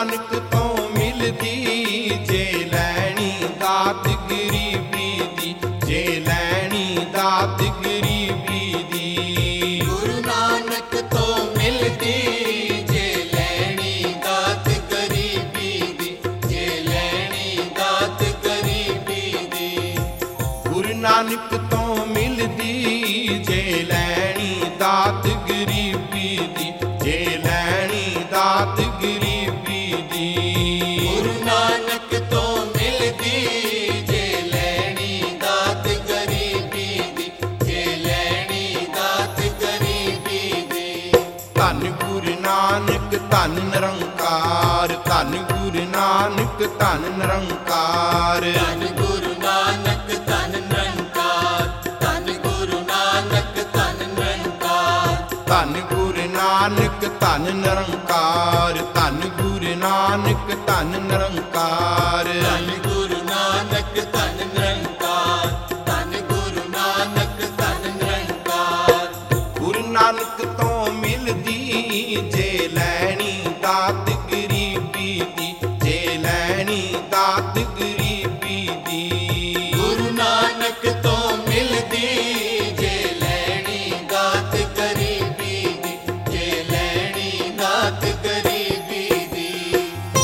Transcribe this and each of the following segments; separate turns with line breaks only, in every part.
ਨਾਨਕ ਤੋਂ ਮਿਲਦੀ, ਜੇ ਲੈਣੀ ਦਾਤ ਗਰੀਬੀ ਦੀ, ਜੇ ਲੈਣੀ ਦਾਤ ਗਰੀਬੀ ਦੀ।
ਗੁਰੂ ਨਾਨਕ ਤੋਂ ਮਿਲਦੀ, ਜੇ ਲੈਣੀ ਦਾਤ ਗਰੀਬੀ ਦੀ, ਜੇ ਲੈਣੀ ਦਾਤ ਗਰੀਬੀ ਦੀ।
ਗੁਰੂ ਨਾਨਕ ਤੋਂ ਮਿਲਦੀ, ਜੇ ਲੈਣੀ ਦਾਤ ਗਰੀਬੀ ਦੀ, ਜੇ ਲੈਣੀ ਦਾਤ ਗਰੀਬੀ ਦੀ।
ਗੁਰੂ ਨਾਨਕ ਤੋਂ ਮਿਲਦੀ, ਜੇ ਲੈਣੀ ਦਾਤ ਗਰੀਬੀ ਦੀ, ਜੇ ਲੈਣੀ ਦਾਤ ਗਰੀਬੀ ਦੀ।
ਧੰਨ ਗੁਰੂ ਨਾਨਕ ਧੰਨ ਨਿਰੰਕਾਰ, ਧੰਨ ਗੁਰੂ ਨਾਨਕ ਧੰਨ ਨਿਰੰਕਾਰ।
ਧੰਨ ਗੁਰੂ ਨਾਨਕ ਧੰਨ ਨਿਰੰਕਾਰ, ਧੰਨ ਗੁਰੂ ਨਾਨਕ ਧੰਨ ਨਿਰੰਕਾਰ।
ਧੰਨ ਗੁਰੂ ਨਾਨਕ ਧੰਨ ਨਿਰੰਕਾਰ, ਧੰਨ ਗੁਰੂ ਨਾਨਕ ਧੰਨ ਨਿਰੰਕਾਰ।
ਧੰਨ ਗੁਰੂ ਨਾਨਕ ਧੰਨ ਨਿਰੰਕਾਰ, ਧੰਨ ਗੁਰੂ ਨਾਨਕ ਧੰਨ ਨਿਰੰਕਾਰ।
ਗੁਰੂ ਨਾਨਕ ਤੋਂ ਮਿਲਦੀ, ਜੇ ਲੈਣੀ ਦਾਤ ਗਰੀਬੀ ਦੀ, ਜੇ ਲੈਣੀ ਦਾਤ ਗਰੀਬੀ ਦੀ।
ਗੁਰੂ ਨਾਨਕ ਤੋਂ ਮਿਲਦੀ, ਜੇ ਲੈਣੀ ਦਾਤ ਗਰੀਬੀ ਦੀ, ਜੇ ਲੈਣੀ ਦਾਤ ਗਰੀਬੀ ਦੀ।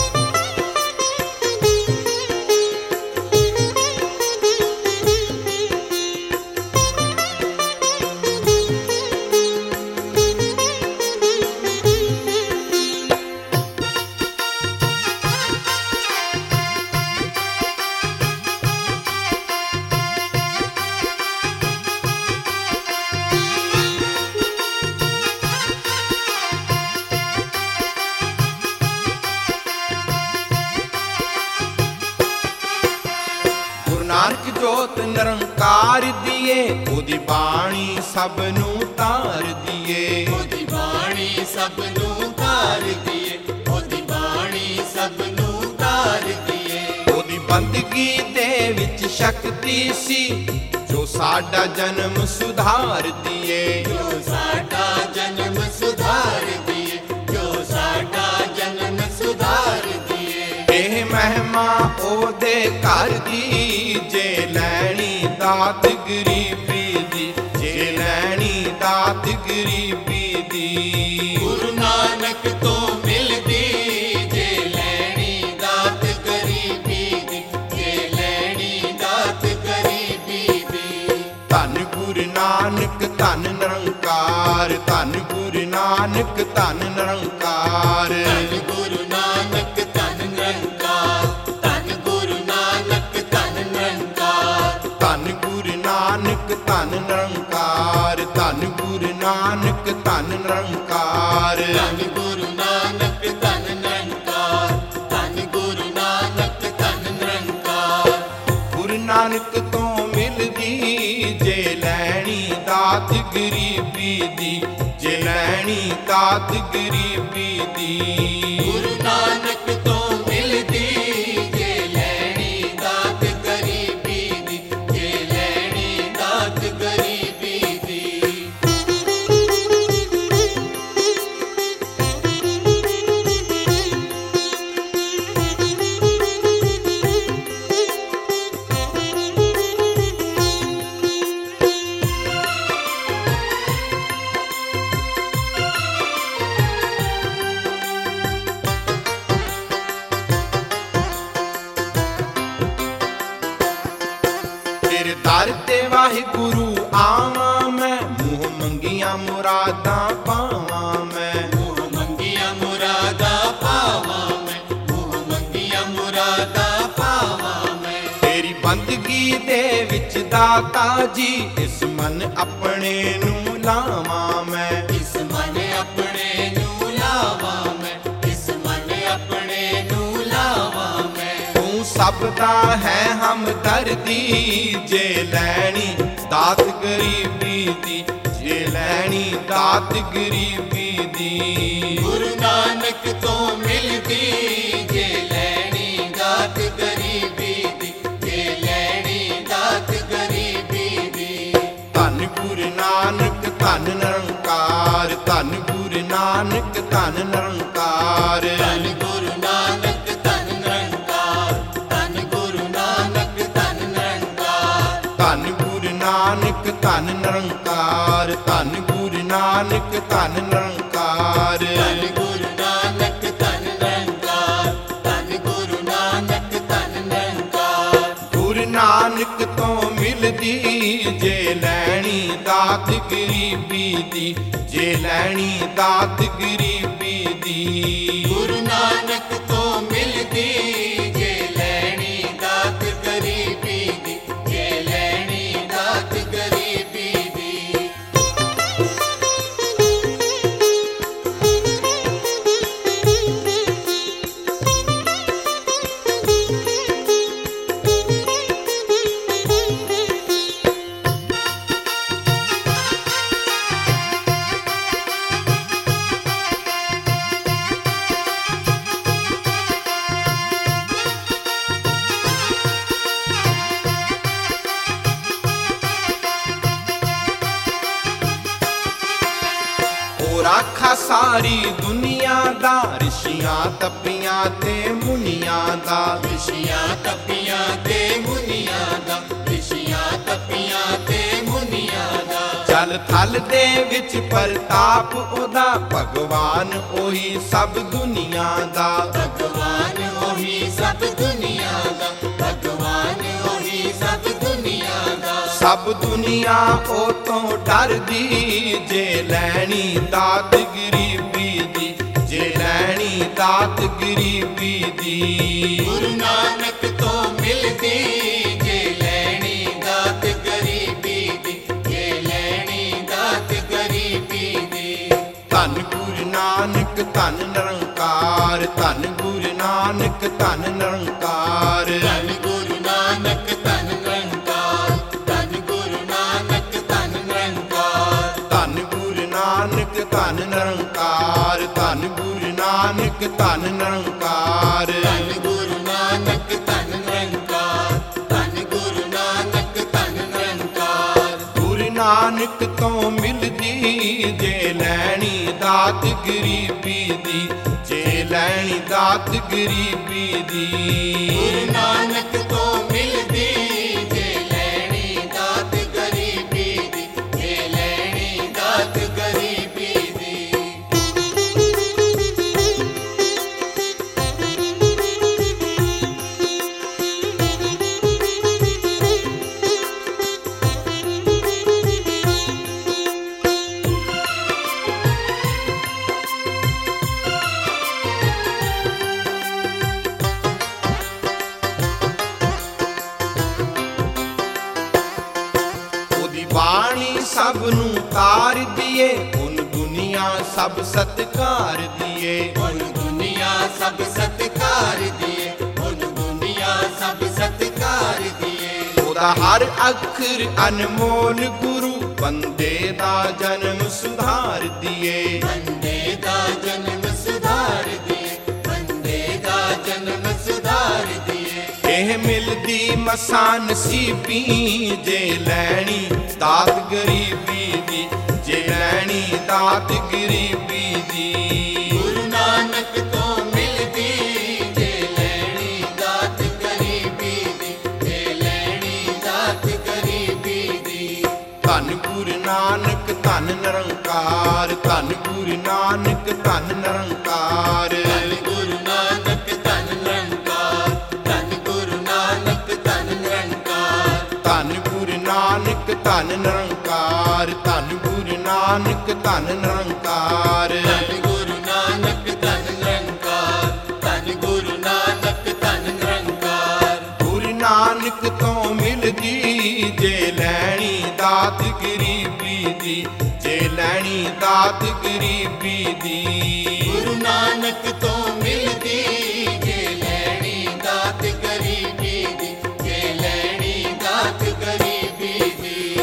ਗੁਰੂ ਨਾਨਕ ਜੋਤ ਨਿਰੰਕਾਰ ਦੀਏ, ਉਹਦੀ ਬਾਣੀ ਸਭ ਨੂੰ ਤਾਰ ਦੀਏ।
ਉਹਦੀ ਬਾਣੀ ਸਭ ਨੂੰ ਤਾਰ ਦੀਏ, ਉਹਦੀ ਬਾਣੀ ਸਭ ਨੂੰ ਤਾਰ ਦੀਏ।
ਉਹਦੀ ਬੰਦਗੀ ਦੇ ਵਿੱਚ ਸ਼ਕਤੀ ਸੀ, ਜੋ ਸਾਡਾ ਜਨਮ ਸੁਧਾਰ ਦੀਏ।
ਜੋ ਸਾਡਾ ਜਨਮ ਸੁਧਾਰ ਦੀਏ, ਜੋ ਸਾਡਾ ਜਨਮ ਸੁਧਾਰ ਦੀਏ।
ਇਹ ਮਹਿਮਾ ਉਹਦੇ ਘਰ ਦੀ, ਜੇ ਲੈਣੀ ਦਾਤ ਗਰੀਬੀ ਦੀ, ਜੇ ਲੈਣੀ ਦਾਤ ਗਰੀਬੀ ਦੀ।
ਗੁਰੂ ਨਾਨਕ ਤੋਂ ਮਿਲਦੀ, ਜੇ ਲੈਣੀ ਦਾਤ ਗਰੀਬੀ ਦੀ, ਜੇ ਲੈਣੀ ਦਾਤ ਗਰੀਬੀ ਦੀ।
ਧੰਨ ਗੁਰੂ ਨਾਨਕ ਧੰਨ ਨਿਰੰਕਾਰ, ਧੰਨ ਗੁਰੂ ਨਾਨਕ ਧੰਨ ਨਿਰੰਕਾਰ।
ਧੰਨ ਗੁਰੂ ਨਾਨਕ ਧੰਨ ਨਿਰੰਕਾਰ, ਧੰਨ ਗੁਰੂ ਨਾਨਕ ਧੰਨ ਨਿਰੰਕਾਰ।
ਧੰਨ ਗੁਰੂ ਨਾਨਕ ਧੰਨ ਨਿਰੰਕਾਰ, ਧੰਨ ਗੁਰੂ ਨਾਨਕ ਧੰਨ ਨਿਰੰਕਾਰ।
ਧੰਨ ਗੁਰੂ ਨਾਨਕ ਧੰਨ ਨਿਰੰਕਾਰ, ਧੰਨ ਗੁਰੂ ਨਾਨਕ ਧੰਨ ਨਿਰੰਕਾਰ।
ਗੁਰੂ ਨਾਨਕ ਤੋਂ ਮਿਲਦੀ, ਜੇ ਲੈਣੀ ਦਾਤ ਗਰੀਬੀ ਦੀ, ਜੇ ਲੈਣੀ ਦਾਤ ਗਰੀਬੀ ਦੀ।
ਗੁਰੂ ਨਾਨਕ ਤੋਂ ਮਿਲਦੀ, ਜੇ ਲੈਣੀ ਦਾਤ ਗਰੀਬੀ ਦੀ, ਜੇ ਲੈਣੀ ਦਾਤ ਗਰੀਬੀ ਦੀ।
ਤੇਰੇ ਦਰ ਤੇ ਵਾਹਿਗੁਰੂ ਆਵਾਂ ਮੈਂ, ਮੂੰਹ ਮੰਗੀਆਂ ਮੁਰਾਦਾਂ ਪਾਵਾਂ ਮੈਂ।
ਮੂੰਹ ਮੰਗੀਆਂ ਮੁਰਾਦਾਂ ਪਾਵਾਂ ਮੈਂ, ਮੂੰਹ ਮੰਗੀਆਂ ਮੁਰਾਦਾਂ ਪਾਵਾਂ ਮੈਂ।
ਤੇਰੀ ਬੰਦਗੀ ਦੇ ਵਿੱਚ ਦਾਤਾ ਜੀ, ਇਸ ਮਨ ਆਪਣੇ ਨੂੰ ਲਾਵਾਂ ਮੈਂ।
ਇਸ ਮਨ ਆਪਣੇ ਨੂੰ ਲਾਵਾਂ ਮੈਂ, ਇਸ ਮਨ ਆਪਣੇ ਨੂੰ ਲਾਵਾਂ ਮੈਂ।
ਤੂੰ ਸਭ ਦਾ ਹੈ ਹਮਦਰਦੀ, ਜੇ ਲੈਣੀ ਦਾਤ ਗਰੀਬੀ ਦੀ, ਜੇ ਲੈਣੀ ਦਾਤ ਗਰੀਬੀ ਦੀ।
ਗੁਰੂ ਨਾਨਕ ਤੋਂ ਮਿਲਦੀ, ਜੇ ਲੈਣੀ ਦਾਤ ਗਰੀਬੀ ਦੀ, ਜੇ ਲੈਣੀ ਦਾਤ ਗਰੀਬੀ ਦੀ।
ਧੰਨ ਗੁਰੂ ਨਾਨਕ ਧੰਨ ਨਿਰੰਕਾਰ, ਧੰਨ ਗੁਰੂ ਨਾਨਕ ਧੰਨ ਨਿਰੰਕਾਰ।
ਧੰਨ ਗੁਰੂ ਨਾਨਕ
ਨਿਰੰਕਾਰ। ਧੰਨ ਗੁਰੂ ਨਾਨਕ ਧੰਨ ਨਿਰੰਕਾਰ।
ਧੰਨ ਗੁਰੂ ਨਾਨਕ ਧੰਨ ਨਿਰੰਕਾਰ। ਧੰਨ ਗੁਰੂ ਨਾਨਕ ਧੰਨ ਨਿਰੰਕਾਰ।
ਗੁਰੂ ਨਾਨਕ ਤੋਂ ਮਿਲਦੀ ਜੇ ਲੈਣੀ ਦਾਤ ਗਰੀਬੀ ਦੀ, ਜੇ ਲੈਣੀ ਦਾਤ ਗਰੀਬੀ ਦੀ।
ਗੁਰੂ ਨਾਨਕ ਤੋਂ ਮਿਲਦੀ ਜੇ ਲੈਣੀ ਦਾਤ ਗਰੀਬੀ ਦੀ, ਜੇ ਲੈਣੀ ਦਾਤ ਗਰੀਬੀ ਦੀ।
ਰਾਖਾ ਸਾਰੀ ਦੁਨੀਆ ਦਾ, ਰਿਸ਼ੀਆਂ ਤਪੀਆਂ ਤੇ ਮੁਨੀਆਂ ਦਾ।
ਰਿਸ਼ੀਆਂ ਤਪੀਆਂ ਤੇ ਮੁਨੀਆਂ ਦਾ, ਰਿਸ਼ੀਆਂ ਤਪੀਆਂ ਤੇ ਮੁਨੀਆਂ ਦਾ।
ਜਲ ਥਲ ਦੇ ਵਿੱਚ ਪ੍ਰਤਾਪ ਉਹਦਾ, ਭਗਵਾਨ ਉਹੀ ਸਭ ਦੁਨੀਆ ਦਾ।
ਭਗਵਾਨ ਉਹੀ ਸਭ ਦੁਨੀਆ ਦਾ, ਭਗਵਾਨ ਉਹੀ ਸਭ ਦੁਨੀਆ ਦਾ।
ਸਭ ਦੁਨੀਆ ਉਹ ਤੋਂ ਡਰਦੀ, ਜੇ ਲੈਣੀ ਦਾਤ ਗਰੀਬੀ ਦੀ, ਜੇ ਲੈਣੀ ਦਾਤ ਗਰੀਬੀ ਦੀ।
ਗੁਰੂ ਨਾਨਕ ਤੋਂ ਮਿਲਦੀ ਜੇ ਲੈਣੀ ਦਾਤ ਗਰੀਬੀ ਦੀ, ਜੇ ਲੈਣੀ ਦਾਤ ਗਰੀਬੀ ਦੀ।
ਧੰਨ ਗੁਰੂ ਨਾਨਕ ਧੰਨ ਨਿਰੰਕਾਰ। ਧੰਨ ਗੁਰੂ ਨਾਨਕ ਧੰਨ ਨਿਰੰਕਾਰ।
ਧੰਨ ਗੁਰੂ ਨਾਨਕ ਧੰਨ ਨਿਰੰਕਾਰ। ਧੰਨ ਗੁਰੂ ਨਾਨਕ ਧੰਨ ਨਿਰੰਕਾਰ।
ਧੰਨ ਗੁਰੂ ਨਾਨਕ ਧੰਨ ਨਿਰੰਕਾਰ। ਧੰਨ ਗੁਰੂ ਨਾਨਕ ਧੰਨ ਨਿਰੰਕਾਰ।
ਧੰਨ ਗੁਰੂ ਨਾਨਕ ਧੰਨ ਨਿਰੰਕਾਰ। ਧੰਨ ਗੁਰੂ ਨਾਨਕ ਧੰਨ ਨਿਰੰਕਾਰ।
ਗੁਰੂ ਨਾਨਕ ਤੋਂ ਮਿਲਦੀ ਜੇ ਲੈਣੀ ਦਾਤ ਗਰੀਬੀ ਦੀ, ਜੇ ਲੈਣੀ ਦਾਤ ਗਰੀਬੀ ਦੀ।
ਗੁਰੂ ਨਾਨਕ ਤੋਂ ਮਿਲਦੀ ਜੇ ਲੈਣੀ ਦਾਤ ਗਰੀਬੀ ਦੀ, ਜੇ ਲੈਣੀ ਦਾਤ ਗਰੀਬੀ ਦੀ।
ਉਹਦੀ ਬਾਣੀ ਸਭ ਨੂੰ ਤਾਰ ਦੀਏ, ਹੁਣ ਦੁਨੀਆ ਸਭ ਸਤਿਕਾਰ ਦੀਏ।
ਹੁਣ ਦੁਨੀਆ ਸਭ ਸਤਿਕਾਰ ਦੀਏ, ਹੁਣ ਦੁਨੀਆ ਸਭ ਸਤਿਕਾਰ ਦੀਏ।
ਉਹਦਾ ਹਰ ਅੱਖਰ ਅਨਮੋਲ, ਗੁਰੂ ਬੰਦੇ ਦਾ ਜਨਮ ਸੁਧਾਰ ਦੀਏ।
ਬੰਦੇ ਦਾ ਜਨਮ ਸੁਧਾਰ ਦੀਏ, ਬੰਦੇ ਦਾ ਜਨਮ ਸੁਧਾਰ ਦੀਏ।
ਇਹ ਮਿਲਦੀ ਮਸਾਂ ਨਸੀਬੀ, ਜੇ ਲੈਣੀ ਦਾਤ ਗਰੀਬੀ ਦੀ, ਜੇ ਲੈਣੀ ਦਾਤ ਗਰੀਬੀ ਦੀ।
ਗੁਰੂ ਨਾਨਕ ਤੋਂ ਮਿਲਦੀ ਜੇ ਲੈਣੀ ਦਾਤ ਗਰੀਬੀ ਦੀ, ਜੇ ਲੈਣੀ ਦਾਤ ਗਰੀਬੀ ਦੀ।
ਧੰਨ ਗੁਰੂ ਨਾਨਕ ਧੰਨ ਨਿਰੰਕਾਰ। ਧੰਨ ਗੁਰੂ ਨਾਨਕ ਧੰਨ ਨਿਰੰਕਾਰ।
ਧੰਨ ਗੁਰੂ ਨਾਨਕ ਧੰਨ ਨਿਰੰਕਾਰ। ਧੰਨ ਗੁਰੂ ਨਾਨਕ ਧੰਨ ਨਿਰੰਕਾਰ।
ਧੰਨ ਗੁਰੂ ਨਾਨਕ ਧੰਨ ਨਿਰੰਕਾਰ। ਧੰਨ ਗੁਰੂ ਨਾਨਕ ਧੰਨ ਨਿਰੰਕਾਰ।
ਧੰਨ ਗੁਰੂ ਨਾਨਕ ਧੰਨ ਨਿਰੰਕਾਰ। ਧੰਨ ਗੁਰੂ ਨਾਨਕ ਧੰਨ ਨਿਰੰਕਾਰ।
ਗੁਰੂ ਨਾਨਕ ਤੋਂ ਮਿਲਦੀ ਜੇ ਲੈਣੀ ਦਾਤ ਗਰੀਬੀ ਦੀ, ਜੇ ਲੈਣੀ ਦਾਤ ਗਰੀਬੀ ਦੀ।
ਗੁਰੂ ਨਾਨਕ ਤੋਂ ਮਿਲਦੀ ਜੇ ਲੈਣੀ ਦਾਤ ਗਰੀਬੀ ਦੀ, ਜੇ ਲੈਣੀ ਦਾਤ ਗਰੀਬੀ ਦੀ।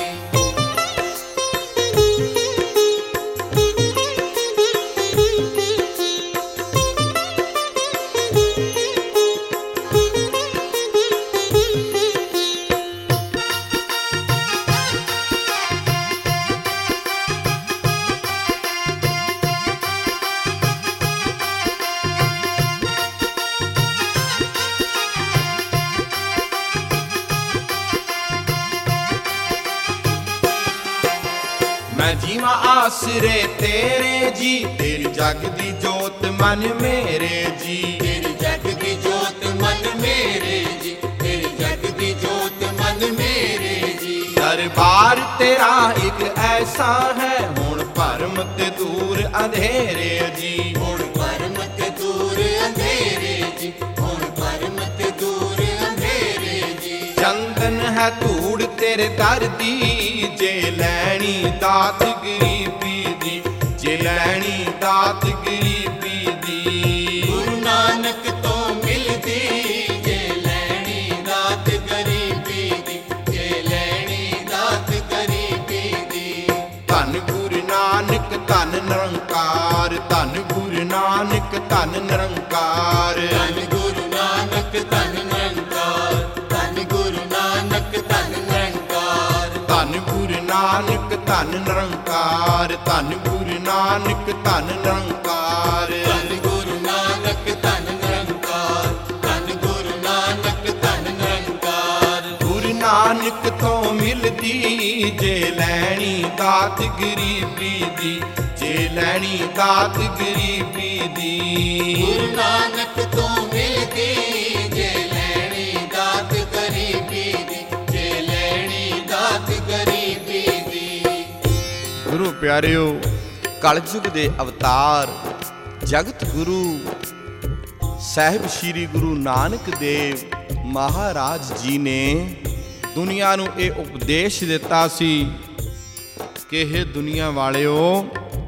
ਜੀਵਾਂ ਆਸਰੇ ਤੇਰੇ ਜੀ, ਤੇਰੀ ਜਗ ਦੀ ਜੋਤ ਮਨ ਮੇਰੇ ਜੀ।
ਤੇਰੀ ਜਗ ਦੀ ਜੋਤ ਮਨ ਮੇਰੇ ਜੀ, ਤੇਰੀ ਜਗ ਦੀ ਜੋਤ ਮਨ ਮੇਰੇ ਜੀ।
ਦਰਬਾਰ ਤੇਰਾ ਇੱਕ ਐਸਾ ਹੈ, ਹੁਣ ਭਰਮ ਤੇ ਦੂਰ ਅੰਧੇਰੇ ਜੀ।
ਹੁਣ ਭਰਮ ਤੇ ਦੂਰ ਅੰਧੇਰੇ ਜੀ, ਹੁਣ ਭਰਮ ਤੇ ਦੂਰ ਅੰਧੇਰੇ ਜੀ।
ਚੰਦਨ ਹੈ ਧੂੜ ਤੇਰੇ ਦਰ ਦੀ, ਜੇ ਲੈਣੀ ਦਾਤ ਗਰੀਬੀ ਦੀ, ਜੇ ਲੈਣੀ ਦਾਤ ਗਰੀਬੀ ਦੀ।
ਗੁਰੂ ਨਾਨਕ ਤੋਂ ਮਿਲਦੀ, ਜੇ ਲੈਣੀ ਦਾਤ ਗਰੀਬੀ ਦੀ, ਜੇ ਲੈਣੀ ਦਾਤ ਗਰੀਬੀ ਦੀ।
ਧੰਨ ਗੁਰੂ ਨਾਨਕ ਧੰਨ ਨਿਰੰਕਾਰ, ਧੰਨ ਗੁਰੂ ਨਾਨਕ ਧੰਨ ਨਿਰੰਕਾਰ।
ਧੰਨ ਗੁਰੂ ਨਾਨਕ ਧੰਨ ਨਿਰੰਕਾਰ, ਧੰਨ ਗੁਰੂ ਨਾਨਕ ਧੰਨ ਨਿਰੰਕਾਰ।
ਧੰਨ ਗੁਰੂ ਨਾਨਕ ਧੰਨ ਨਿਰੰਕਾਰ, ਧੰਨ ਗੁਰੂ ਨਾਨਕ ਧੰਨ ਨਿਰੰਕਾਰ।
ਧੰਨ ਗੁਰੂ ਨਾਨਕ ਧੰਨ ਨਿਰੰਕਾਰ, ਧੰਨ ਗੁਰੂ ਨਾਨਕ ਧੰਨ ਨਿਰੰਕਾਰ।
ਗੁਰੂ ਨਾਨਕ ਤੋਂ ਮਿਲਦੀ, ਜੇ ਲੈਣੀ ਦਾਤ ਗਰੀਬੀ ਦੀ, ਜੇ ਲੈਣੀ ਦਾਤ ਗਰੀਬੀ ਦੀ।
ਗੁਰੂ ਨਾਨਕ ਤੋਂ ਮਿਲਦੀ, ਜੇ ਲੈਣੀ ਦਾਤ ਗਰੀਬੀ ਦੀ, ਜੇ ਲੈਣੀ ਦਾਤ ਗਰੀਬੀ ਦੀ।
ਗੁਰੂ ਪਿਆਰਿਓ, ਕਲਯੁਗ ਦੇ ਅਵਤਾਰ ਜਗਤ ਗੁਰੂ ਸਾਹਿਬ ਸ੍ਰੀ ਗੁਰੂ ਨਾਨਕ ਦੇਵ ਮਹਾਰਾਜ ਜੀ ਨੇ ਦੁਨੀਆ ਨੂੰ ਇਹ ਉਪਦੇਸ਼ ਦਿੱਤਾ ਸੀ ਕਿ ਇਹ ਦੁਨੀਆ ਵਾਲਿਓ,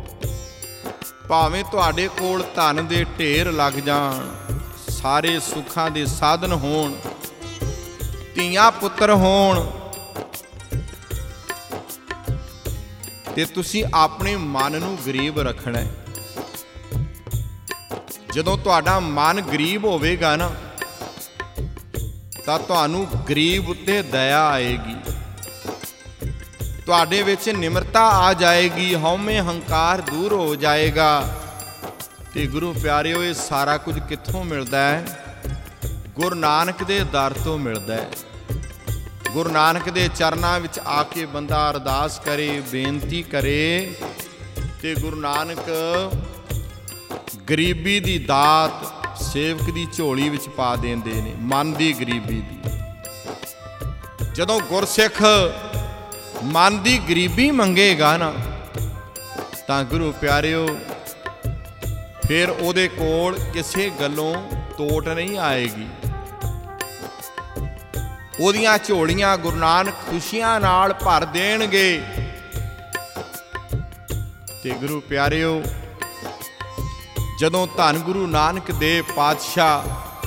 ਭਾਵੇਂ ਤੁਹਾਡੇ ਕੋਲ ਧਨ ਦੇ ਢੇਰ ਲੱਗ ਜਾਣ, ਸਾਰੇ ਸੁੱਖਾਂ ਦੇ ਸਾਧਨ ਹੋਣ, ਧੀਆਂ ਪੁੱਤਰ ਹੋਣ, ਤੇ ਤੁਸੀਂ ਆਪਣੇ ਮਨ ਨੂੰ ਗਰੀਬ ਰੱਖਣਾ ਹੈ। ਜਦੋਂ ਤੁਹਾਡਾ ਮਨ ਗਰੀਬ ਹੋਵੇਗਾ ਨਾ, ਤਾਂ ਤੁਹਾਨੂੰ ਗਰੀਬ ਉੱਤੇ ਦਇਆ ਆਏਗੀ, ਤੁਹਾਡੇ ਵਿੱਚ ਨਿਮਰਤਾ ਆ ਜਾਏਗੀ, ਹਉਮੈ ਹੰਕਾਰ ਦੂਰ ਹੋ ਜਾਏਗਾ। ਤੇ ਗੁਰੂ ਪਿਆਰਿਓ, ਇਹ ਸਾਰਾ ਕੁਝ ਕਿੱਥੋਂ ਮਿਲਦਾ ਹੈ? ਗੁਰੂ ਨਾਨਕ ਦੇ ਦਰ ਤੋਂ ਮਿਲਦਾ ਹੈ। ਗੁਰੂ ਨਾਨਕ ਦੇ ਚਰਨਾਂ ਵਿੱਚ ਆ ਕੇ ਬੰਦਾ ਅਰਦਾਸ ਕਰੇ, ਬੇਨਤੀ ਕਰੇ, ਤੇ ਗੁਰੂ ਨਾਨਕ ਗਰੀਬੀ ਦੀ ਦਾਤ ਸੇਵਕ ਦੀ ਝੋਲੀ ਵਿੱਚ ਪਾ ਦਿੰਦੇ ਨੇ, ਮਨ ਦੀ ਗਰੀਬੀ ਦੀ। ਜਦੋਂ ਗੁਰਸਿੱਖ ਮਨ ਦੀ ਗਰੀਬੀ ਮੰਗੇਗਾ ਨਾ, ਤਾਂ ਗੁਰੂ ਪਿਆਰਿਓ, ਫਿਰ ਉਹਦੇ ਕੋਲ ਕਿਸੇ ਗੱਲੋਂ ਤੋਟ ਨਹੀਂ ਆਏਗੀ। ਉਹਦੀਆਂ ਝੋਲੀਆਂ ਗੁਰੂ ਨਾਨਕ ਖੁਸ਼ੀਆਂ ਨਾਲ ਭਰ ਦੇਣਗੇ। ਤੇ ਗੁਰੂ ਪਿਆਰਿਓ, ਜਦੋਂ ਧੰਨ ਗੁਰੂ ਨਾਨਕ ਦੇਵ ਪਾਤਸ਼ਾਹ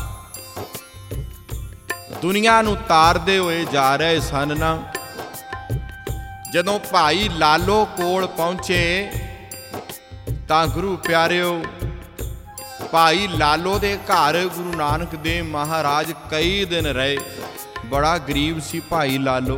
ਦੁਨੀਆ ਨੂੰ ਤਾਰਦੇ ਹੋਏ ਜਾ ਰਹੇ ਸਨ ਨਾ, ਜਦੋਂ ਭਾਈ ਲਾਲੋ ਕੋਲ ਪਹੁੰਚੇ, ਤਾਂ ਗੁਰੂ ਪਿਆਰਿਓ, ਭਾਈ ਲਾਲੋ ਦੇ ਘਰ ਗੁਰੂ ਨਾਨਕ ਦੇਵ ਮਹਾਰਾਜ ਕਈ ਦਿਨ ਰਹੇ। ਬੜਾ ਗਰੀਬ ਸੀ ਭਾਈ ਲਾਲੋ,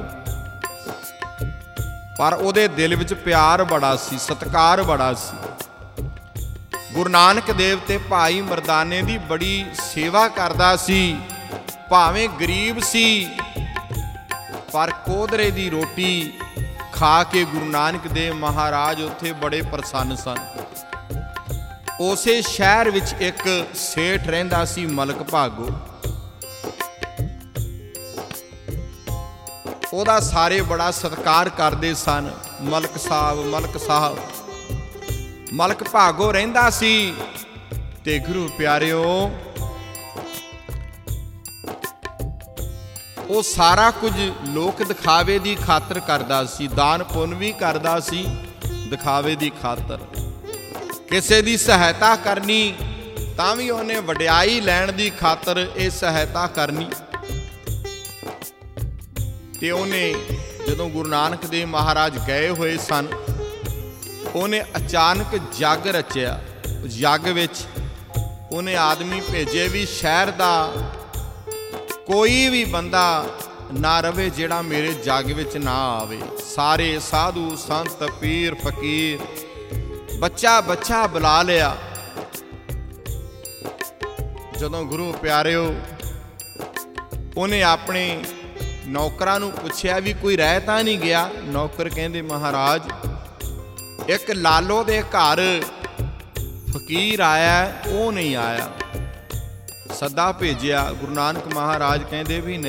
ਪਰ ਉਹਦੇ ਦਿਲ ਵਿੱਚ ਪਿਆਰ ਬੜਾ ਸੀ, ਸਤਿਕਾਰ ਬੜਾ ਸੀ। ਗੁਰੂ ਨਾਨਕ ਦੇਵ ਤੇ ਭਾਈ ਮਰਦਾਨੇ ਦੀ ਬੜੀ ਸੇਵਾ ਕਰਦਾ ਸੀ। ਭਾਵੇਂ ਗਰੀਬ ਸੀ, ਪਰ ਕੋਦਰੇ ਦੀ ਰੋਟੀ ਖਾ ਕੇ ਗੁਰੂ ਨਾਨਕ ਦੇਵ ਮਹਾਰਾਜ ਉੱਥੇ ਬੜੇ ਪ੍ਰਸੰਨ ਸਨ। ਉਸੇ ਸ਼ਹਿਰ ਵਿੱਚ ਇੱਕ ਸੇਠ ਰਹਿੰਦਾ ਸੀ, ਮਲਕ ਭਾਗੋ। ਉਹਦਾ ਸਾਰੇ ਬੜਾ ਸਤਿਕਾਰ ਕਰਦੇ ਸਨ। ਮਲਕ ਸਾਹਿਬ, ਮਲਕ ਸਾਹਿਬ, ਮਲਕ ਭਾਗੋ ਰਹਿੰਦਾ ਸੀ। ਤੇ ਗੁਰੂ ਪਿਆਰਿਓ, ਉਹ ਸਾਰਾ ਕੁਝ ਲੋਕ ਦਿਖਾਵੇ ਦੀ ਖਾਤਰ ਕਰਦਾ ਸੀ, ਦਾਨ ਪੁੰਨ ਵੀ ਕਰਦਾ ਸੀ ਦਿਖਾਵੇ ਦੀ ਖਾਤਰ। ਕਿਸੇ ਦੀ ਸਹਾਇਤਾ ਕਰਨੀ ਤਾਂ ਵੀ ਉਹਨੇ ਵਡਿਆਈ ਲੈਣ ਦੀ ਖਾਤਰ ਇਹ ਸਹਾਇਤਾ ਕਰਨੀ। ਤੇ ਉਹਨੇ ਜਦੋਂ ਗੁਰੂ ਨਾਨਕ ਦੇਵ ਮਹਾਰਾਜ ਗਏ ਹੋਏ ਸਨ, ਉਹਨੇ ਅਚਾਨਕ ਜੱਗ ਰਚਿਆ। ਜੱਗ ਵਿੱਚ ਉਹਨੇ ਆਦਮੀ ਭੇਜੇ ਵੀ ਸ਼ਹਿਰ ਦਾ ਕੋਈ ਵੀ ਬੰਦਾ ਨਾ ਰਵੇ ਜਿਹੜਾ ਮੇਰੇ ਜੱਗ ਵਿੱਚ ਨਾ ਆਵੇ। ਸਾਰੇ ਸਾਧੂ ਸੰਤ ਪੀਰ ਫਕੀਰ ਬੱਚਾ ਬੱਚਾ ਬੁਲਾ ਲਿਆ। ਜਦੋਂ ਗੁਰੂ ਪਿਆਰਿਓ ਉਹਨੇ ਆਪਣੇ ਨੌਕਰਾਂ ਨੂੰ ਪੁੱਛਿਆ ਵੀ ਕੋਈ ਰਹਿ ਤਾਂ ਨਹੀਂ ਗਿਆ। ਨੌਕਰ ਕਹਿੰਦੇ ਮਹਾਰਾਜ ਇੱਕ ਲਾਲੋ ਦੇ ਘਰ ਫਕੀਰ ਆਇਆ, ਉਹ ਨਹੀਂ ਆਇਆ। ਸੱਦਾ ਭੇਜਿਆ, ਗੁਰੂ ਨਾਨਕ ਮਹਾਰਾਜ ਕਹਿੰਦੇ ਵੀ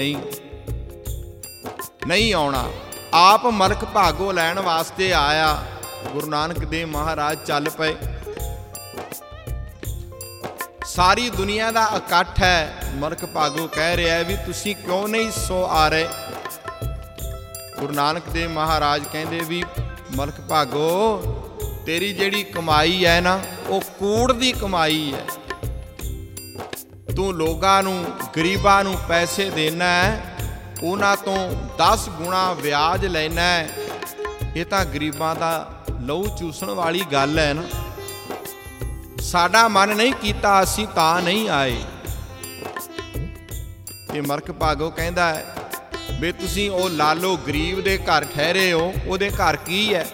ਨਹੀਂ ਆਉਣਾ। ਆਪ ਮਲਕ ਭਾਗੋ ਲੈਣ ਵਾਸਤੇ ਆਇਆ। ਗੁਰੂ ਨਾਨਕ ਦੇਵ ਮਹਾਰਾਜ ਚੱਲ ਪਏ। ਸਾਰੀ ਦੁਨੀਆ ਦਾ ਇਕੱਠ ਹੈ। ਮਲਕ ਭਾਗੋ ਕਹਿ ਰਿਹਾ ਵੀ ਤੁਸੀਂ ਕਿਉਂ ਨਹੀਂ ਸੋ ਆ ਰਹੇ? ਗੁਰੂ ਨਾਨਕ ਦੇਵ ਮਹਾਰਾਜ ਕਹਿੰਦੇ ਵੀ ਮਲਕ ਭਾਗੋ, ਤੇਰੀ ਜਿਹੜੀ ਕਮਾਈ ਹੈ ਨਾ, ਉਹ ਕੂੜ ਦੀ ਕਮਾਈ ਹੈ। ਤੂੰ ਲੋਕਾਂ ਨੂੰ, ਗਰੀਬਾਂ ਨੂੰ ਪੈਸੇ ਦੇਣਾ ਹੈ, ਉਹਨਾਂ ਤੋਂ 10 ਗੁਣਾ ਵਿਆਜ ਲੈਣਾ ਹੈ। ਇਹ ਤਾਂ ਗਰੀਬਾਂ ਦਾ ਲਹੂ ਚੂਸਣ ਵਾਲੀ ਗੱਲ ਹੈ ਨਾ। ਸਾਡਾ ਮਨ ਨਹੀਂ ਕੀਤਾ, ਅਸੀਂ ਤਾਂ ਨਹੀਂ ਆਏ। ਇਹ ਮਲਕ ਭਾਗੋ ਕਹਿੰਦਾ ਹੈ ਵੀ ਤੁਸੀਂ ਉਹ ਲਾਲੋ ਗਰੀਬ ਦੇ ਘਰ ਠਹਿਰੇ ਹੋ, ਉਹਦੇ ਘਰ ਕੀ ਹੈ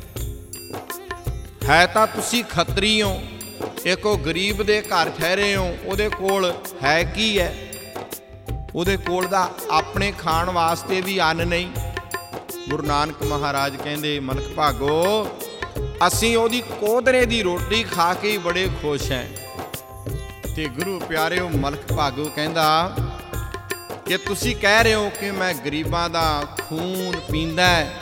ਤਾਂ ਤੁਸੀਂ ਖੱਤਰੀ ਹੋ। ਇੱਕ ਉਹ ਗਰੀਬ ਦੇ ਘਰ ਠਹਿਰੇ ਹੋ, ਉਹਦੇ ਕੋਲ ਹੈ ਕੀ ਹੈ? ਉਹਦੇ ਕੋਲ ਦਾ ਆਪਣੇ ਖਾਣ ਵਾਸਤੇ ਵੀ ਅੰਨ ਨਹੀਂ। ਗੁਰੂ ਨਾਨਕ ਮਹਾਰਾਜ ਕਹਿੰਦੇ ਮਲਕ ਭਾਗੋ, ਅਸੀਂ ਉਹਦੀ ਕੋਧਰੇ ਦੀ ਰੋਟੀ ਖਾ ਕੇ ਹੀ ਬੜੇ ਖੁਸ਼ ਹਾਂ। ਤੇ ਗੁਰੂ ਪਿਆਰਿਓ, ਮਲਕ ਭਾਗੋ ਕਹਿੰਦਾ ਕਿ ਤੁਸੀਂ ਕਹਿ ਰਹੇ ਹੋ ਕਿ ਮੈਂ ਗਰੀਬਾਂ ਦਾ ਖੂਨ ਪੀਂਦਾ ਹੈ।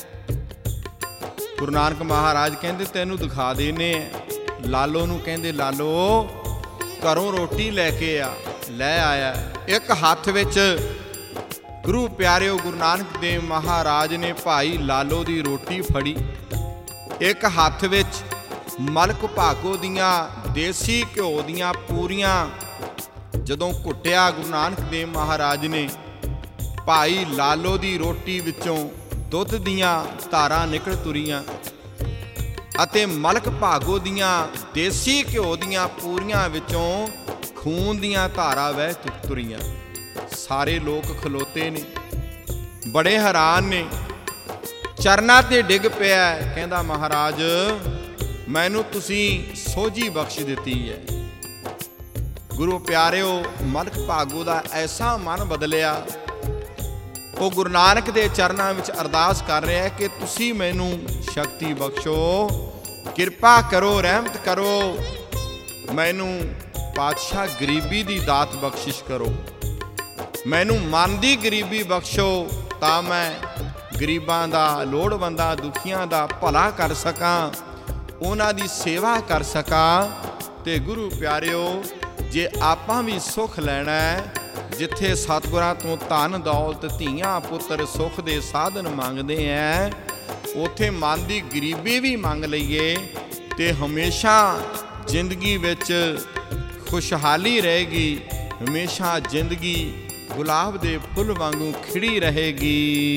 ਗੁਰੂ ਨਾਨਕ ਮਹਾਰਾਜ ਕਹਿੰਦੇ ਤੈਨੂੰ ਦਿਖਾ ਦੇਨੇ ਆ। ਲਾਲੋ ਨੂੰ ਕਹਿੰਦੇ ਲਾਲੋ ਘਰੋਂ ਰੋਟੀ ਲੈ ਕੇ ਆ। ਲੈ ਆਇਆ। ਇੱਕ ਹੱਥ ਵਿੱਚ ਗੁਰੂ ਪਿਆਰਿਓ ਗੁਰੂ ਨਾਨਕ ਦੇਵ ਮਹਾਰਾਜ ਨੇ ਭਾਈ ਲਾਲੋ ਦੀ ਰੋਟੀ ਫੜੀ। ਇੱਕ ਹੱਥ ਵਿੱਚ ਮਲਕ ਭਾਗੋ ਦੀਆਂ ਦੇਸੀ ਘਿਓ ਦੀਆਂ ਪੂਰੀਆਂ ਜਦੋਂ ਘੁੱਟਿਆ ਗੁਰੂ ਨਾਨਕ ਦੇਵ ਮਹਾਰਾਜ ਨੇ, ਭਾਈ ਲਾਲੋ ਦੀ ਰੋਟੀ ਵਿੱਚੋਂ ਦੁੱਧ ਦੀਆਂ ਧਾਰਾਂ ਨਿਕਲ ਤੁਰੀਆਂ ਅਤੇ ਮਲਕ ਭਾਗੋ ਦੀਆਂ ਦੇਸੀ ਘਿਓ ਦੀਆਂ ਪੂਰੀਆਂ ਵਿੱਚੋਂ ਖੂਨ ਦੀਆਂ ਧਾਰਾਂ ਵਹਿ ਤੁਰੀਆਂ। ਸਾਰੇ ਲੋਕ ਖਲੋਤੇ ਨੇ, ਬੜੇ ਹੈਰਾਨ ਨੇ। ਚਰਨਾਂ ਤੇ ਡਿੱਗ ਪਿਆ, ਕਹਿੰਦਾ ਮਹਾਰਾਜ ਮੈਨੂੰ ਤੁਸੀਂ ਸੋਝੀ ਬਖਸ਼ ਦਿੱਤੀ ਹੈ। ਗੁਰੂ ਪਿਆਰਿਓ, ਮਲਕ ਭਾਗੋ ਦਾ ਐਸਾ ਮਨ ਬਦਲਿਆ, ਉਹ ਗੁਰੂ ਨਾਨਕ ਦੇ ਚਰਨਾਂ ਵਿੱਚ ਅਰਦਾਸ ਕਰ ਰਿਹਾ ਹੈ ਕਿ ਤੁਸੀਂ ਮੈਨੂੰ ਸ਼ਕਤੀ ਬਖਸ਼ੋ, ਕਿਰਪਾ ਕਰੋ, ਰਹਿਮਤ ਕਰੋ, ਮੈਨੂੰ ਪਾਤਸ਼ਾਹ ਗਰੀਬੀ ਦੀ ਦਾਤ ਬਖਸ਼ਿਸ਼ ਕਰੋ, ਮੈਨੂੰ ਮਨ ਦੀ ਗਰੀਬੀ ਬਖਸ਼ੋ ਤਾਂ ਮੈਂ ਗਰੀਬਾਂ ਦਾ, ਲੋੜਵੰਦਾਂ, ਦੁਖੀਆਂ ਦਾ ਭਲਾ ਕਰ ਸਕਾਂ, ਉਹਨਾਂ ਦੀ ਸੇਵਾ ਕਰ ਸਕਾਂ। ਤੇ ਗੁਰੂ ਪਿਆਰਿਓ, ਜੇ ਆਪਾਂ ਵੀ ਸੁੱਖ ਲੈਣਾ ਹੈ, ਜਿੱਥੇ ਸਤਿਗੁਰਾਂ ਤੋਂ ਧਨ ਦੌਲਤ, ਧੀਆਂ ਪੁੱਤਰ, ਸੁੱਖ ਦੇ ਸਾਧਨ ਮੰਗਦੇ ਐ, ਉੱਥੇ ਮਨ ਦੀ ਗਰੀਬੀ ਵੀ ਮੰਗ ਲਈਏ ਤੇ ਹਮੇਸ਼ਾ ਜ਼ਿੰਦਗੀ ਵਿੱਚ ਖੁਸ਼ਹਾਲੀ ਰਹੇਗੀ। ਹਮੇਸ਼ਾ ਜ਼ਿੰਦਗੀ ਗੁਲਾਬ ਦੇ ਫੁੱਲ ਵਾਂਗੂ ਖਿੜੀ ਰਹੇਗੀ।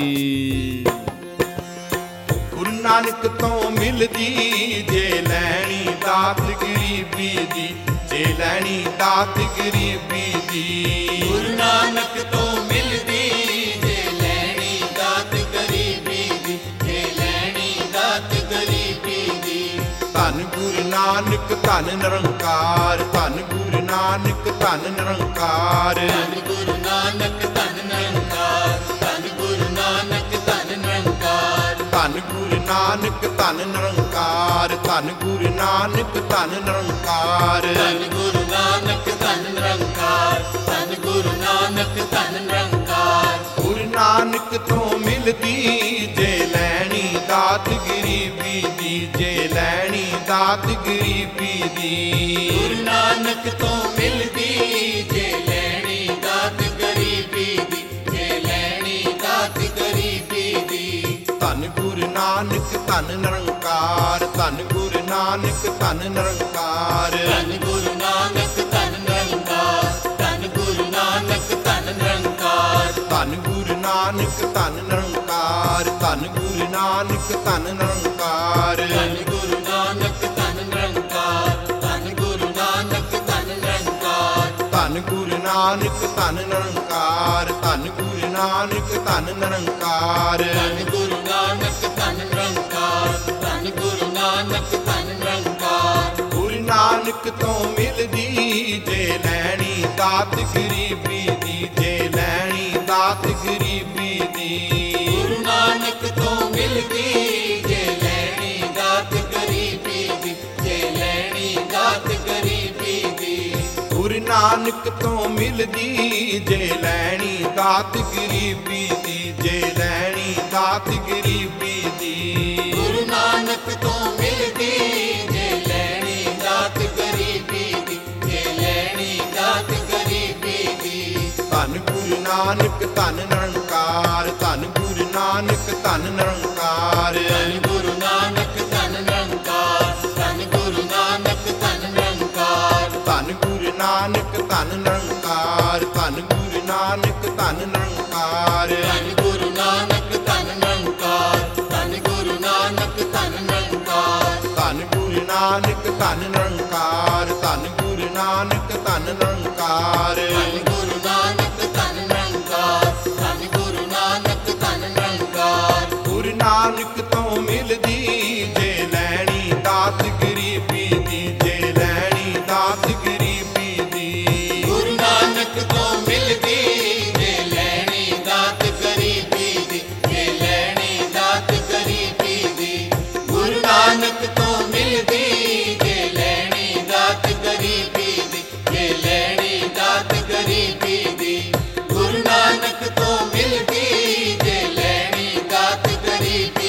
ਗੁਰੂ ਨਾਨਕ ਤੋਂ ਮਿਲਦੀ ਜੇ ਲੈਣੀ ਦਾਤ ਗਰੀਬੀ ਦੀ, ਜੇ ਲੈਣੀ ਦਾਤ ਗਰੀਬੀ ਦੀ।
ਗੁਰੂ ਨਾਨਕ ਤੋਂ ਮਿਲਦੀ ਜੇ ਲੈਣੀ ਦਾਤ ਗਰੀਬੀ ਦੀ, ਜੇ ਲੈਣੀ ਦਾਤ ਗਰੀਬੀ ਦੀ।
ਧੰਨ ਗੁਰੂ ਨਾਨਕ ਧੰਨ ਨਿਰੰਕਾਰ, ਧੰਨ ਗੁਰੂ ਨਾਨਕ ਧੰਨ ਨਿਰੰਕਾਰ,
ਧੰਨ ਗੁਰੂ ਨਾਨਕ ਧੰਨ ਨਿਰੰਕਾਰ, ਧੰਨ ਗੁਰੂ ਨਾਨਕ ਧੰਨ ਨਿਰੰਕਾਰ।
ਧੰਨ ਗੁਰੂ ਨਾਨਕ ਧੰਨ ਨਿਰੰਕਾਰ, ਧੰਨ ਗੁਰੂ ਨਾਨਕ ਧੰਨ ਨਿਰੰਕਾਰ,
ਧੰਨ ਗੁਰੂ ਨਾਨਕ ਧੰਨ ਨਿਰੰਕਾਰ, ਧੰਨ ਗੁਰੂ ਨਾਨਕ ਧੰਨ ਨਿਰੰਕਾਰ।
ਗੁਰੂ ਨਾਨਕ ਤੋਂ ਮਿਲਦੀ ਜੇ ਲੈਣੀ ਦਾਤ ਗਰੀਬੀ ਦੀ, ਜੇ ਲੈਣੀ ਦਾਤ ਗਰੀਬੀ ਦੀ।
ਗੁਰੂ ਨਾਨਕ ਤੋਂ ਮਿਲਦੀ ਜੇ ਲੈਣੀ ਦਾਤ ਗਰੀਬੀ ਦੀ, ਜੇ ਲੈਣੀ ਦਾਤ ਗਰੀਬੀ ਦੀ।
ਧੰਨ ਗੁਰੂ ਨਾਨਕ ਧੰਨ ਨਿਰੰਕਾਰ, ਧੰਨ ਗੁਰੂ ਨਾਨਕ ਧੰਨ ਨਿਰੰਕਾਰ,
ਧੰਨ ਗੁਰੂ ਨਾਨਕ ਧੰਨ ਨਿਰੰਕਾਰ, ਧੰਨ ਗੁਰੂ ਨਾਨਕ ਧੰਨ ਨਿਰੰਕਾਰ।
ਧੰਨ ਗੁਰੂ ਨਾਨਕ ਧੰਨ ਨਿਰੰਕਾਰ, ਧੰਨ ਗੁਰੂ ਨਾਨਕ ਧੰਨ ਨਿਰੰਕਾਰ,
ਧੰਨ ਗੁਰੂ ਨਾਨਕ ਧੰਨ ਨਿਰੰਕਾਰ, ਧੰਨ ਗੁਰੂ ਨਾਨਕ ਧੰਨ ਨਿਰੰਕਾਰ।
ਧੰਨ ਗੁਰੂ ਨਾਨਕ ਧੰਨ ਨਿਰੰਕਾਰ, ਧੰਨ ਗੁਰੂ ਨਾਨਕ ਧੰਨ ਨਿਰੰਕਾਰ,
ਧੰਨ ਗੁਰੂ ਨਾਨਕ ਧੰਨ ਨਿਰੰਕਾਰ, ਧੰਨ ਗੁਰੂ ਨਾਨਕ ਧੰਨ ਨਿਰੰਕਾਰ।
ਗੁਰੂ ਨਾਨਕ ਤੋਂ ਮਿਲਦੀ ਜੇ ਲੈਣੀ ਦਾਤ ਗਰੀਬੀ ਦੀ, ਜੇ ਲੈਣੀ ਦਾਤ ਗਰੀਬੀ ਦੀ।
ਗੁਰੂ ਨਾਨਕ ਤੋਂ ਮਿਲਦੀ ਜੇ ਲੈਣੀ ਦਾਤ
ਨਾਨਕ ਤੋਂ ਮਿਲਦੀ, ਜੇ ਲੈਣੀ ਦਾਤ ਗਰੀਬੀ ਦੀ, ਜੇ ਲੈਣੀ ਦਾਤ ਗਰੀਬੀ ਦੀ।
ਗੁਰੂ ਨਾਨਕ ਤੋਂ ਮਿਲਦੀ, ਜੇ ਲੈਣੀ ਦਾਤ ਗਰੀਬੀ ਦੀ, ਜੇ ਲੈਣੀ ਦਾਤ ਗਰੀਬੀ ਦੀ।
ਧੰਨ ਗੁਰੂ ਨਾਨਕ ਧੰਨ ਨਿਰੰਕਾਰ, ਧੰਨ ਗੁਰੂ ਨਾਨਕ ਧੰਨ ਨਿਰੰਕਾਰ।
ਧੰਨ ਗੁਰੂ ਨਾਨਕ ਧੰਨ ਨਿਰੰਕਾਰ, ਧੰਨ ਗੁਰੂ ਨਾਨਕ ਧੰਨ ਨਿਰੰਕਾਰ।
ਧੰਨ ਗੁਰੂ ਨਾਨਕ ਧੰਨ ਨਿਰੰਕਾਰ, ਧੰਨ ਗੁਰੂ ਨਾਨਕ ਧੰਨ ਨਿਰੰਕਾਰ।
ਧੰਨ ਗੁਰੂ ਨਾਨਕ ਧੰਨ ਨਿਰੰਕਾਰ, ਧੰਨ ਗੁਰੂ ਨਾਨਕ ਧੰਨ ਨਿਰੰਕਾਰ।
ਧੰਨ ਗੁਰੂ ਨਾਨਕ ਧੰਨ ਨਿਰੰਕਾਰ, ਧੰਨ ਗੁਰੂ ਨਾਨਕ ਧੰਨ ਨਿਰੰਕਾਰ।
ਧੰਨ ਗੁਰੂ ਨਾਨਕ ਧੰਨ ਨਿਰੰਕਾਰ, ਧੰਨ ਗੁਰੂ ਨਾਨਕ ਧੰਨ ਨਿਰੰਕਾਰ।
ਗੁਰੂ ਨਾਨਕ ਤੋਂ ਮਿਲਦੀ, ਜੇ ਲੈਣੀ ਦਾਤ ਗਰੀਬੀ ਦੀ, ਜੇ ਲੈਣੀ ਦਾਤ ਗਰੀਬੀ ਦੀ।
ਗੁਰੂ ਨਾਨਕ ਤੋਂ ਮਿਲਦੀ, ਜੇ ਲੈਣੀ ਦਾਤ ਗਰੀਬੀ ਦੀ, ਜੇ ਲੈਣੀ ਦਾਤ ਗਰੀਬੀ ਦੀ। ਗੁਰੂ ਨਾਨਕ ਤੋਂ ਮਿਲਦੀ, ਜੇ ਲੈਣੀ ਦਾਤ ਗਰੀਬੀ ਦੀ, ਜੇ ਲੈਣੀ ਦਾਤ ਗਰੀਬੀ ਦੀ। ਗੁਰੂ ਨਾਨਕ ਤੋਂ ਮਿਲਦੀ, ਜੇ ਲੈਣੀ ਦਾਤ ਗਰੀਬੀ